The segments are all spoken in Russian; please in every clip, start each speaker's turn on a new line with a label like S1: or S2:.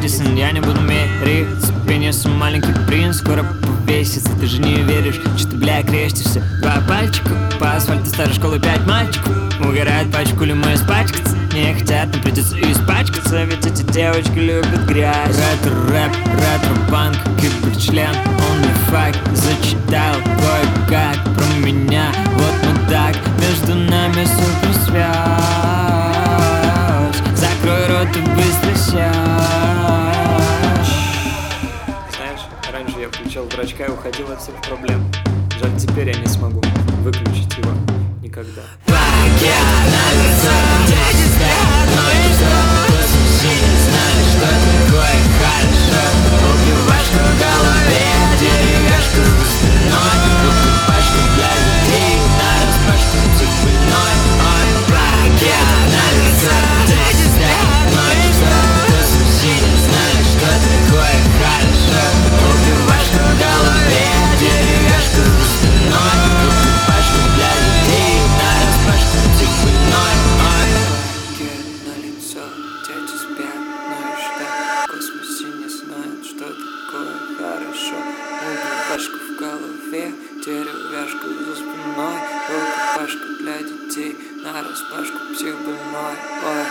S1: Эдисон. Я не буду мериться пенисом, маленький принц скоро повесится. Ты же не веришь, что ты, бля, крестишься. Два пальчика по асфальту старой школы, 5 мальчиков угорают, пачку ли мы испачкаться не хотят, но придется испачкаться, ведь эти девочки любят грязь. Ретро-рэп, ретро-панк, киберчлен, он мне факт зачитал кое-как про меня. Вот мы так, между нами суперсвязь. Закрой рот и быстро сядь. Знаешь, раньше я включал дурачка и уходил от всех проблем. Жаль, теперь я не смогу выключить его никогда. Пакет на лицо, дети спят, но и что? Космосе не знали, что такое хорошо. Убивашка в голове, деревяшка за спиной. Покупашка для людей, на распашку цепной. Ой, пакет на лицо, дети спят, но и что? Космосе не знали, что такое хорошо. Убивашка в голове, деревяшка за спиной. Покупашка для людей, на распашку цепной. Ой, пакет на лицо, дети спят, но и что? В космосе не знают, что такое хорошо. Убивашка в голове, деревяшка за спиной. Покупашка для детей, на распашку психбольной. Ой,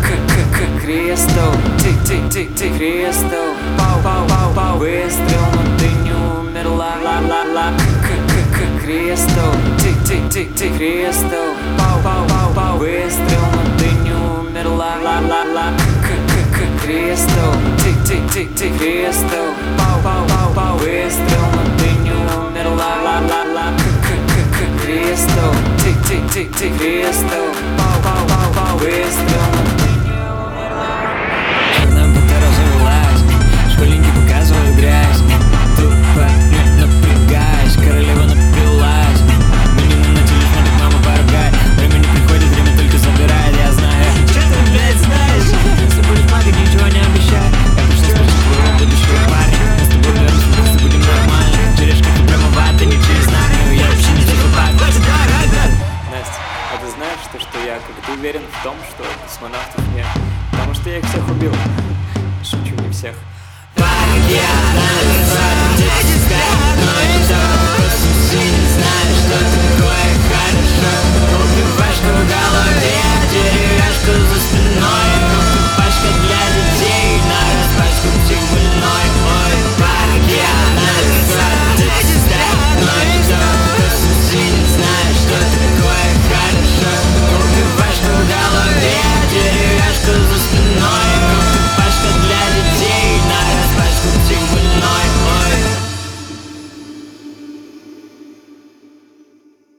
S1: Кристал, тик-тик-тик-тик, Кристал. Пау-пау-пау-пау, выстрел, но ты не умерла. Ла-ла-ла, Кристал, тик-тик-тик-тик, Кристал. Пау-пау-пау-пау, выстрел, но ты не умерла. Ла-ла-ла, Кристал, тик-тик-тик-тик, Кристал. Пау-пау-пау-пау, выстрел, но ты не умерла. Ла-ла-ла, Кристал, тик-тик-тик-тик, Кристал. Пау-пау-пау-пау, выстрел, но ты не умерла. Она будто развелась, школьники показывают грязь. Тупо не напрягаясь, королева напилась. Мне на телефоне мама поругай. Время не приходит, время только забирает, я знаю. Что ты, блядь, знаешь? Если будет плакать, ничего не обещай. Я пришла спросить твоего будущего парня. Мы с тобой вернемся, вместе будем нормально. Через шкафы прямо вата, не через знамя. Я вообще не психопат. Настя, а ты знаешь, что я как-то уверен в том, что космонавтов нет? Потому что я их всех убил. Шучу, не всех. Пакет на лицо, дети спят, но и то, космосе не знаю.